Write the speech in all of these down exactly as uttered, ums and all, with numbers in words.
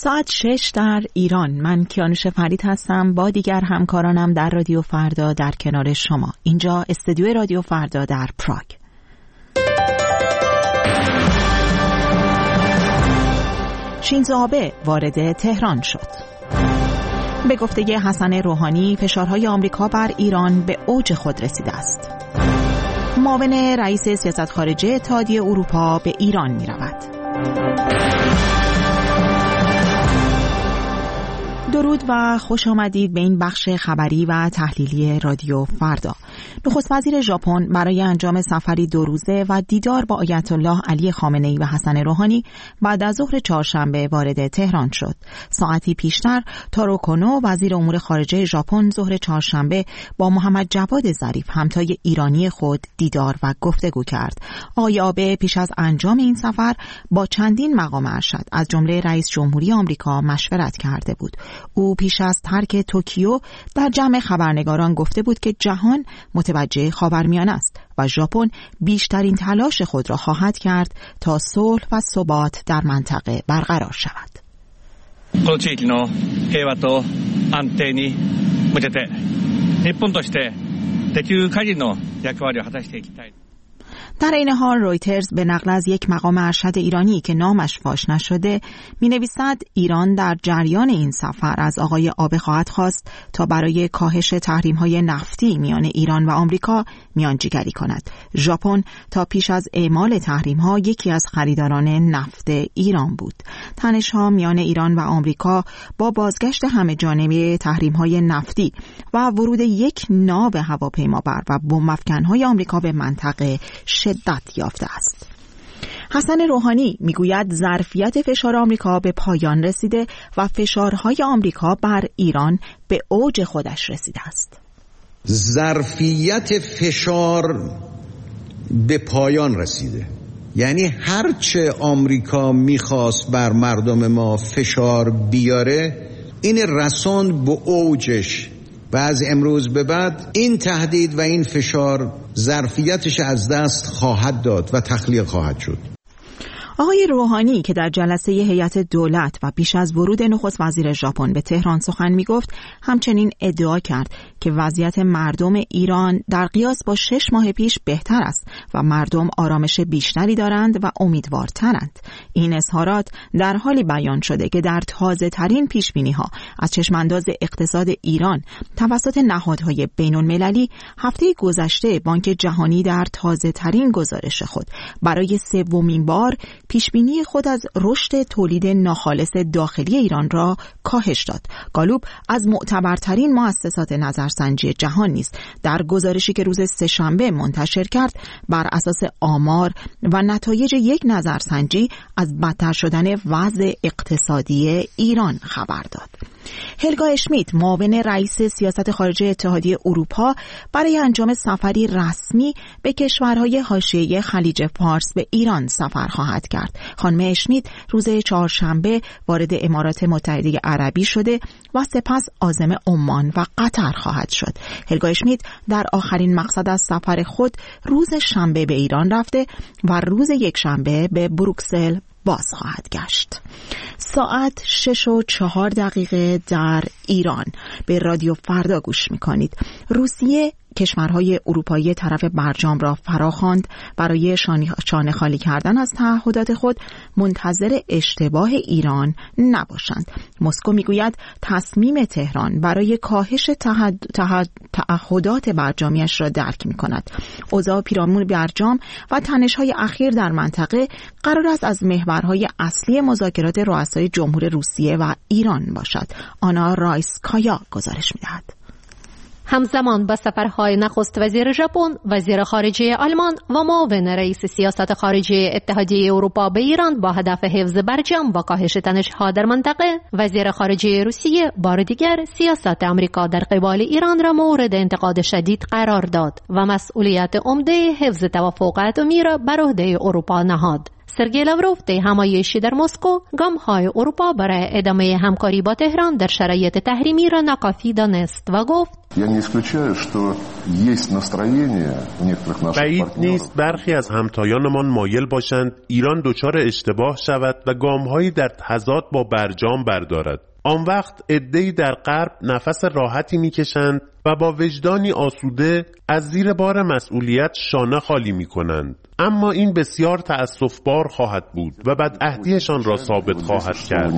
ساعت شش در ایران. من کیانوش فرید هستم با دیگر همکارانم در رادیو فردا در کنار شما. اینجا استودیو رادیو فردا در پراگ. شینزو آبه وارد تهران شد. به گفته حسن روحانی فشارهای آمریکا بر ایران به اوج خود رسیده است. معاون رئیس سیاست خارجی اتحادیه اروپا به ایران می رود. درود و خوش آمدید به این بخش خبری و تحلیلی رادیو فردا. نخست وزیر ژاپن برای انجام سفری دو روزه و دیدار با آیت الله علی خامنه‌ای و حسن روحانی بعد از ظهر چهارشنبه وارد تهران شد. ساعتی پیشتر تارو کنو وزیر امور خارجه ژاپن ظهر چهارشنبه با محمد جواد ظریف همتای ایرانی خود دیدار و گفتگو کرد. آقای آبه پیش از انجام این سفر با چندین مقام ارشد از جمله رئیس جمهوری آمریکا مشورت کرده بود. او پیش از ترک توکیو در جمع خبرنگاران گفته بود که جهان متوجه خاورمیانه است و ژاپن بیشترین تلاش خود را خواهد کرد تا صلح و ثبات در منطقه برقرار شود. この地域の平和と安定に向けて日本としてできる限りの役割を果たしていきたい。 در این حال رویترز به نقل از یک مقام ارشد ایرانی که نامش فاش نشده می نویسد ایران در جریان این سفر از آقای آبه خواهد خواست تا برای کاهش تحریم‌های نفتی میان ایران و آمریکا میانجیگری کند. ژاپن تا پیش از اعمال تحریم‌ها یکی از خریداران نفت ایران بود. تنش‌ها میان ایران و آمریکا با بازگشت همه جانبه تحریم‌های نفتی و ورود یک ناو هواپیمابر و بمب‌افکن‌های آمریکا به منطقه شدت یافته است. حسن روحانی میگوید ظرفیت فشار آمریکا به پایان رسیده و فشارهای آمریکا بر ایران به اوج خودش رسیده است. ظرفیت فشار به پایان رسیده، یعنی هرچه آمریکا میخواست بر مردم ما فشار بیاره این رساند به اوجش و از امروز به بعد این تهدید و این فشار ظرفیتش از دست خواهد داد و تخلیه خواهد شد. آقای روحانی که در جلسه هیئت دولت و پیش از ورود نخست وزیر ژاپن به تهران سخن میگفت همچنین ادعا کرد که وضعیت مردم ایران در قیاس با شش ماه پیش بهتر است و مردم آرامش بیشتری دارند و امیدوارترند. این اظهارات در حالی بیان شده که در تازه ترین پیش بینی ها از چشمانداز اقتصاد ایران توسط نهادهای بین المللی هفته گذشته بانک جهانی در تازه ترین گزارش خود برای سومین بار پیشبینی خود از رشد تولید ناخالص داخلی ایران را کاهش داد. گالوب از معتبرترین مؤسسات نظرسنجی جهان نیست در گزارشی که روز سه‌شنبه منتشر کرد بر اساس آمار و نتایج یک نظرسنجی از بدتر شدن وضع اقتصادی ایران خبر داد. هلگا اشمیت معاون رئیس سیاست خارجی اتحادیه اروپا برای انجام سفری رسمی به کشورهای حاشیه خلیج فارس به ایران سفر خواهد کرد. خانم اشمیت روز چهارشنبه وارد امارات متحده عربی شده و سپس عازم عمان و قطر خواهد شد. هلگا اشمیت در آخرین مقصد از سفر خود روز شنبه به ایران رفته و روز یکشنبه به بروکسل باز خواهد گشت. ساعت شش و چهار دقیقه در ایران. به رادیو فردا گوش میکنید. روسیه کشورهای اروپایی طرف برجام را فراخواند برای شانه خالی کردن از تعهدات خود منتظر اشتباه ایران نباشند. مسکو میگوید تصمیم تهران برای کاهش تحد... تحد... تعهدات برجامیش را درک میکند. اوضاع پیرامون برجام و تنش‌های اخیر در منطقه قرار است از محورهای اصلی مذاکرات رؤسای جمهور روسیه و ایران باشد. آنا رایسکایا گزارش میدهد. همزمان با سفرهای نخست وزیر ژاپن، وزیر خارجه آلمان و معاون رئیس سیاست خارجی اتحادیه اروپا به ایران با هدف حفظ برجام و کاهش تنش‌ها در منطقه، وزیر خارجه روسیه بار دیگر سیاست آمریکا در قبال ایران را مورد انتقاد شدید قرار داد و مسئولیت عمده حفظ توافق اتمی را بر عهده اروپا نهاد. سرگئی لاوروف طی همایشی در مسکو گام‌های اروپا برای ادامه همکاری با تهران در شرایط تحریمی را ناکافی دانست و گفت بعید نیست برخی از همتایانمان مایل باشند ایران دچار اشتباه شود و گام‌هایی در تضاد با برجام بردارد. آن وقت عده‌ای در غرب نفس راحتی می‌کشند و با وجدانی آسوده از زیر بار مسئولیت شانه خالی می‌کنند. اما این بسیار تأسف‌بار خواهد بود و بدعهدیشان را ثابت خواهد کرد.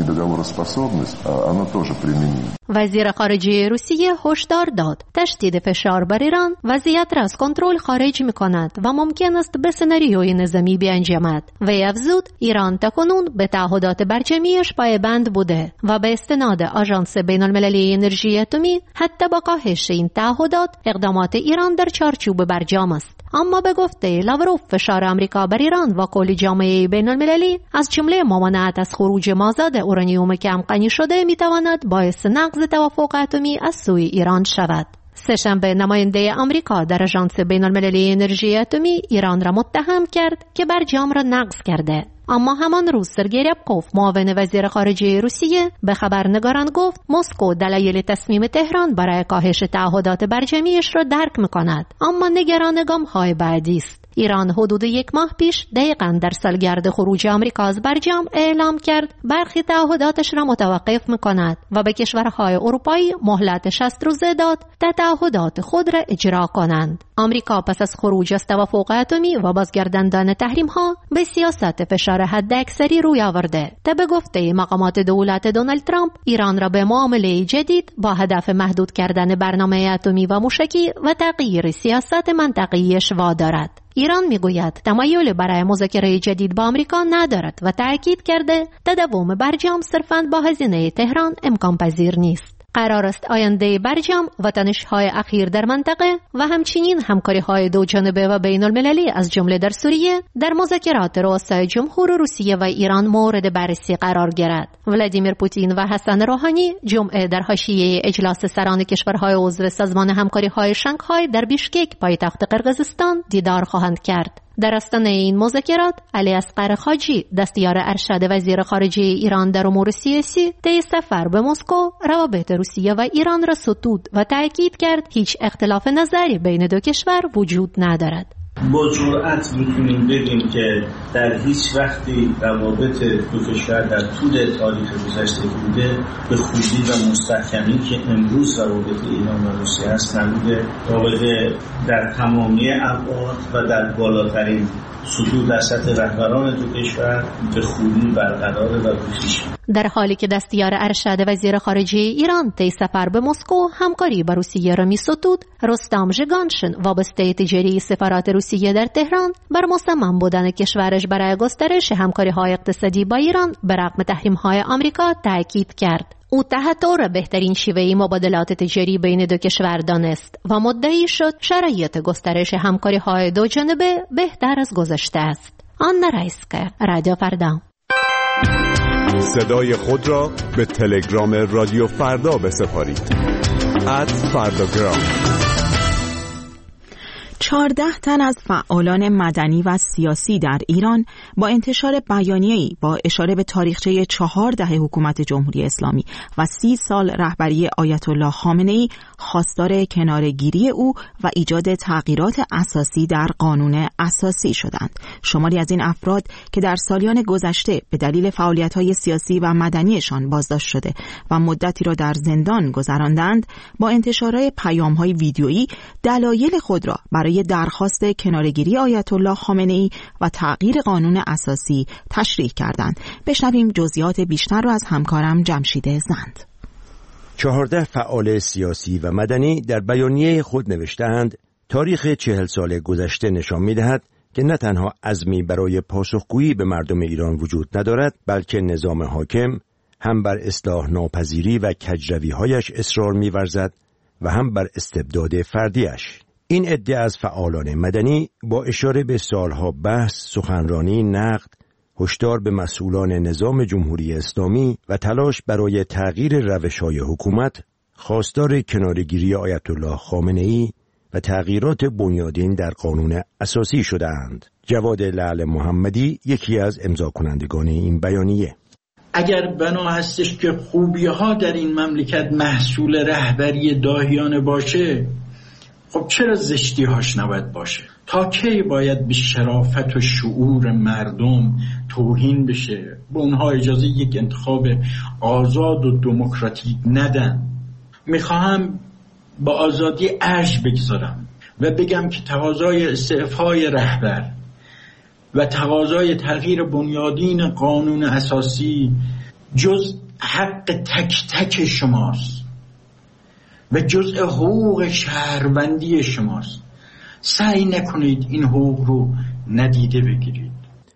وزیر خارجه روسیه هشدار داد تشدید فشار بر ایران وضعیت را از کنترل خارج می‌کند و ممکن است به سناریوی نظامی بیانجامد. وی افزود ایران تاکنون به تعهدات برجامیش پایبند بوده و به استناد آژانس بین‌المللی انرژی اتمی حتی با کاهش این تعهدات اقدامات ایران در چارچوب برجام است. اما به گفته لاوروف فشار آمریکا بر ایران و کل جامعه بین‌المللی از جمله ممانعت از خروج مازاد اورانیوم کم غنی شده می‌تواند باعث نقض توافق اتمی از سوی ایران شود. سه‌شنبه نماینده آمریکا در آژانس بین‌المللی انرژی اتمی ایران را متهم کرد که برجام را نقض کرده. اما همان روز سرگئی ریابکوف معاون وزیر خارجه روسیه به خبرنگاران گفت مسکو دلایل تصمیم تهران برای کاهش تعهدات برجامیش را درک می‌کند، اما نگران گام‌های بعدی است. ایران حدود یک ماه پیش دقیقاً در سالگرد خروج آمریکا از برجام اعلام کرد برخی تعهداتش را متوقف می‌کند و به کشورهای اروپایی مهلت شصت روزه داد تا تعهدات خود را اجرا کنند. آمریکا پس از خروج از توافق اتمی و بازگرداندن تحریم‌ها به سیاست فشار حداکثری روی آورده. تا به گفته مقامات دولت دونالد ترامپ ایران را به معامله جدید با هدف محدود کردن برنامه اتمی و موشکی و تغییر سیاست منطقه‌ایش وادارد. ایران میگوید تمایل برای مذاکره جدید با آمریکا ندارد و تأکید کرده تداوم برجام صرفاً با هزینه تهران امکان پذیر نیست. قرار است آینده برجام و تنش‌های اخیر در منطقه و همچنین همکاری‌های دو جانبه و بین‌المللی از جمله در سوریه در مذاکرات رؤسای جمهور روسیه و ایران مورد بررسی قرار گیرد. ولادیمیر پوتین و حسن روحانی جمعه در حاشیه اجلاس سران کشورهای عضو سازمان همکاری‌های شانگهای در بیشکک پایتخت قرقیزستان دیدار خواهند کرد. در آستانه این مذاکرات علی اصغر خاجی دستیار ارشد وزیر خارجه ایران در امور سیاسی طی سفر به مسکو روابط روسیه و ایران را ستود و تأکید کرد هیچ اختلاف نظری بین دو کشور وجود ندارد. با جرأت میتونیم بگیم که در هیچ وقتی روابط دو کشور در طول تاریخ گذشته بوده به خوبی و مستحکمی که امروز روابط ایران و روسیه است نبوده. رابطه در تمامی ابعاد و در بالاترین سطوح در سطح رهبران دو کشور به خوبی برقرار و پیش. در حالی که دستیار ارشد وزیر خارجه ایران طی سفر به مسکو همکاری با روسیه را می‌ستود، رستم ژگانشین وابسته تجاری سفارت روسیه در تهران بر مصمم بودن کشورش برای گسترش همکاری‌های اقتصادی با ایران به رغم تحریم‌های آمریکا تأکید کرد. او تحتور بهترین شیوه مبادلات تجاری بین دو کشور دانست و مدعی شد شرایط گسترش همکاری‌های دو جانبه بهتر از گذشته است. آنا رایسکا، رادیو فردا. صدای خود را به تلگرام رادیو فردا بسپارید. ات فرداگرام. چهارده تن از فعالان مدنی و سیاسی در ایران با انتشار بیانیه‌ای با اشاره به تاریخچه چهار دهه حکومت جمهوری اسلامی و سی سال رهبری آیت الله خامنه‌ای خواستار کناره‌گیری او و ایجاد تغییرات اساسی در قانون اساسی شدند. شماری از این افراد که در سالیان گذشته به دلیل فعالیت‌های سیاسی و مدنیشان بازداشت شده و مدتی را در زندان گذراندند، با انتشار پیام‌های ویدیویی دلایل خود را برای درخواست کناره‌گیری آیت الله خامنه‌ای و تغییر قانون اساسی تشریح کردند. بشنویم جزئیات بیشتر را از همکارم جمشید زند. چهارده فعال سیاسی و مدنی در بیانیه خود نوشتند تاریخ چهل سال گذشته نشان می‌دهد که نه تنها عزمی برای پاسخگویی به مردم ایران وجود ندارد، بلکه نظام حاکم هم بر اصلاح ناپذیری و کجروی‌هایش اصرار می‌ورزد و هم بر استبداد فردیش. این عده از فعالان مدنی با اشاره به سالها بحث، سخنرانی، نقد، هشدار به مسئولان نظام جمهوری اسلامی و تلاش برای تغییر روش‌های حکومت، خواستار کناره‌گیری آیت الله خامنه‌ای و تغییرات بنیادین در قانون اساسی شده‌اند. جواد لعل محمدی یکی از امضا کنندگان این بیانیه. اگر بنا هستش که خوبی ها در این مملکت محصول رهبری داهیانه باشه، خب چرا زشتی هاش نباید باشه؟ تا کی باید به شرافت و شعور مردم توهین بشه؟ به اونها اجازه یک انتخاب آزاد و دموکراتیک ندن؟ میخواهم با آزادی ارج بگذارم و بگم که تقاضای استعفای رهبر و تقاضای تغییر بنیادین قانون اساسی جز حق تک تک شماست و جزء حقوق شهروندی شماست. سعی نکنید این حقوق رو ندیده بگیرید.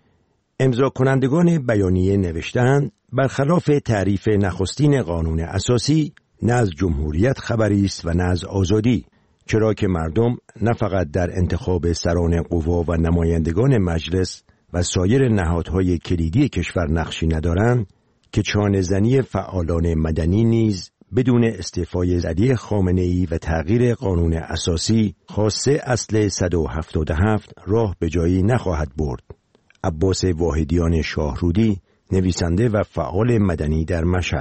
امضا کنندگان بیانیه نوشتند برخلاف تعریف نخستین قانون اساسی نه از جمهوریت خبری است و نه از آزادی، چرا که مردم نه فقط در انتخاب سران قوا و نمایندگان مجلس و سایر نهادهای کلیدی کشور نقشی ندارند که چانه زنی فعالان مدنی نیز بدون استعفای علی خامنه‌ای و تغییر قانون اساسی خاصه اصل صد و هفتاد و هفت راه به جایی نخواهد برد. عباس واحدیان شاهرودی، نویسنده و فعال مدنی در مشهد: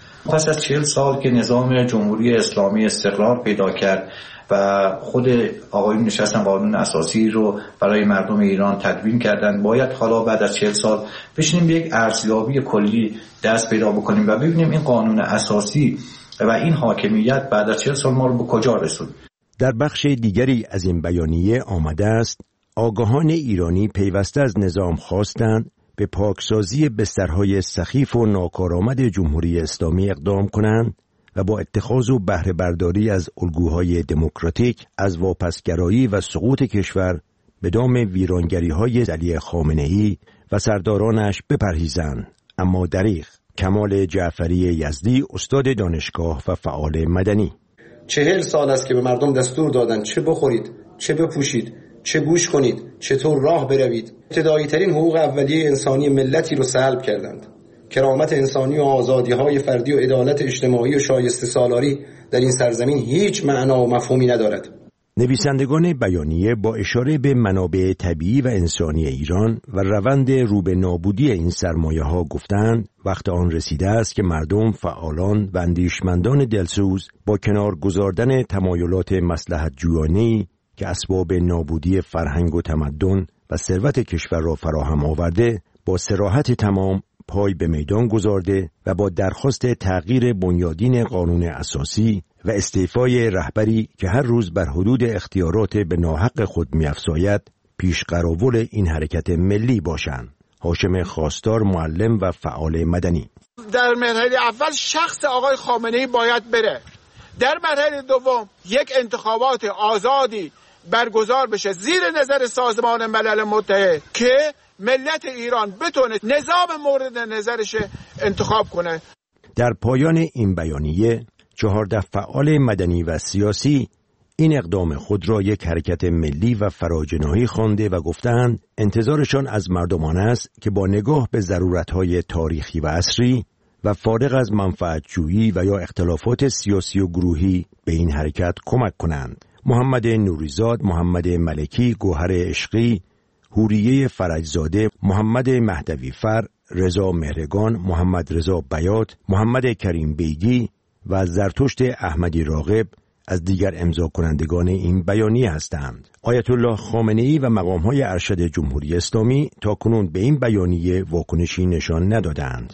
پس از چهل سال که نظام جمهوری اسلامی استقرار پیدا کرد و خود آقایون نشستن قانون اساسی رو برای مردم ایران تدوین کردن، باید حالا بعد از چهل سال بشینیم به یک ارزیابی کلی دست پیدا بکنیم و ببینیم این قانون اساسی و این حاکمیت بعد از چهل سال ما رو به کجا رسوند. در بخش دیگری از این بیانیه آمده است آگاهان ایرانی پیوسته از نظام خواستند به پاکسازی بسترهای سخیف و ناکارآمد جمهوری اسلامی اقدام کنند و با اتخاذ و بهره برداری از الگوهای دموکراتیک از واپسگرایی و سقوط کشور به دام ویرانگری‌های علی خامنه‌ای و سردارانش بپرهیزند. اما دریغ. کمال جعفری یزدی، استاد دانشگاه و فعال مدنی: چهل سال است که به مردم دستور دادن چه بخورید، چه بپوشید، چه گوش کنید، چطور راه بروید. ابتدایی ترین حقوق اولیه انسانی ملتی رو سلب کردند. کرامت انسانی و آزادی‌های فردی و عدالت اجتماعی و شایسته سالاری در این سرزمین هیچ معنا و مفهومی ندارد. نویسندگان بیانیه با اشاره به منابع طبیعی و انسانی ایران و روند رو به نابودی این سرمایه‌ها گفتند وقت آن رسیده است که مردم، فعالان و اندیشمندان دلسوز با کنار گذاردن تمایلات مصلحت جویانه‌ای که اسباب نابودی فرهنگ و تمدن و ثروت کشور را فراهم آورده، با صراحت تمام پای به میدان گذارده و با درخواست تغییر بنیادین قانون اساسی و استعفای رهبری که هر روز بر حدود اختیارات به ناحق خود می‌افزاید پیش قراول این حرکت ملی باشند. هاشم خواستار، معلم و فعال مدنی: در مرحله اول شخص آقای خامنه‌ای باید بره. در مرحله دوم یک انتخابات آزادی برگزار بشه زیر نظر سازمان ملل متحد که ملت ایران بتونه نظام مورد نظرش انتخاب کنه. در پایان این بیانیه چهارده فعال مدنی و سیاسی این اقدام خود را یک حرکت ملی و فراجناحی خوانده و گفتند انتظارشان از مردمان است که با نگاه به ضرورت‌های تاریخی و عصری و فارغ از منفعت‌جویی و یا اختلافات سیاسی و گروهی به این حرکت کمک کنند. محمد نوریزاد، محمد ملکی، گوهر عشقی، حوریه فرجزاده، محمد مهدوی فر، رضا مهرگان، محمد رضا بیات، محمد کریم بیگی و زرتشت احمدی راغب از دیگر امضا کنندگان این بیانیه هستند. آیت الله خامنه‌ای و مقام‌های ارشد جمهوری اسلامی تاکنون به این بیانیه واکنشی نشان ندادند.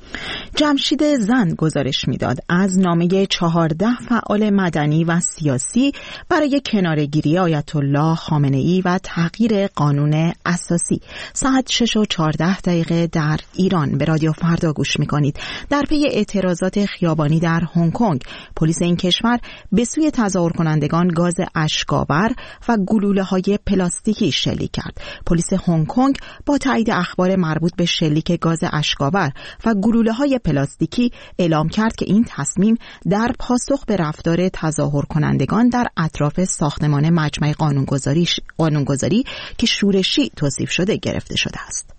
جمشید زند گزارش میداد از نامه چهارده فعال مدنی و سیاسی برای کناره‌گیری آیت الله خامنه‌ای و تغییر قانون اساسی. ساعت شش و چهارده دقیقه در ایران. به رادیو فردا گوش میکنید. در پی اعتراضات خیابانی در هنگ کنگ، پلیس این کشور به سوی تظاهر کنندگان گاز اشک‌آور و گلوله‌های پلاستیکی شلیک کرد. پلیس هنگ کنگ با تایید اخبار مربوط به شلیک گاز اشک‌آور و گلوله‌های پلاستیکی اعلام کرد که این تصمیم در پاسخ به رفتار تظاهر کنندگان در اطراف ساختمان مجمع قانونگذاری قانونگذاری که شورشی توصیف شده گرفته شده است.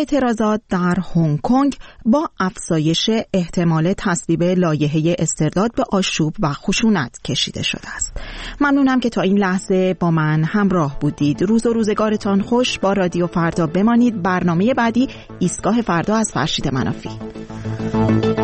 اعتراضات در هنگ کنگ با افزایش احتمال تصویب لایحه استرداد به آشوب و خشونت کشیده شده است. ممنونم که تا این لحظه با من همراه بودید. روز و روزگارتان خوش. با رادیو فردا بمانید. برنامه بعدی ایستگاه فردا از فرشید منافی.